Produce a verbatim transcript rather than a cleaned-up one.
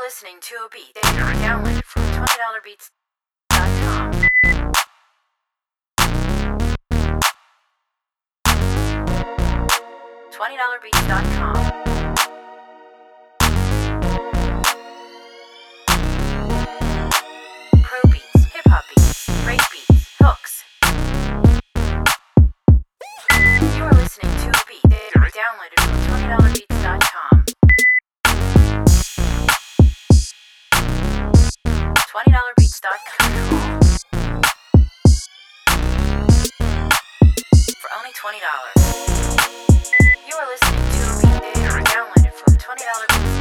listening to a beat downloaded from twenty dollar beats dot com. twenty dollar beats dot com. Pro beats, hip hop beats, break beats, hooks. You are listening to a beat downloaded from twenty dollar beats dot com. twenty dollar beats dot com. For only twenty dollars. You are listening to a beat downloaded from twenty dollar beats dot com.